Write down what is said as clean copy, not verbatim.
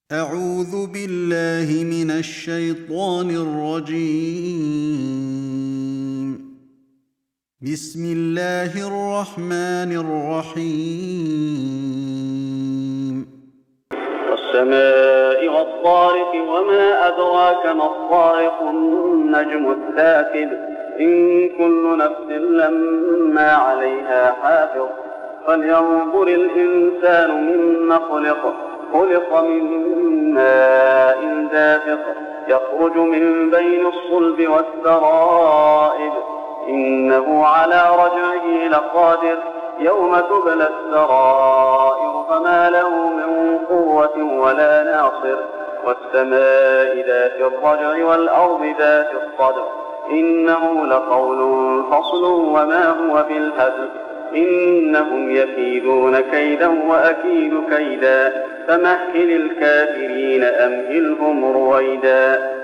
أعوذ بالله من الشيطان الرجيم. بسم الله الرحمن الرحيم. والسماء والطارق وما أدراك ما الطارق النجم الثاقب إن كل نفس لما عليها حافظ فلينظر الإنسان مما خلق من ماء دافق يخرج من بين الصلب والترائب إنه على رجعه لقادر يوم تبلى السرائر فما له من قوة ولا ناصر والسماء ذات الرجع والأرض ذات الصدع إنه لقول فصل وما هو بالهزل إنهم يكيدون كيدا وأكيد كيدا فمهل الكافرين أمهلهم رويدا.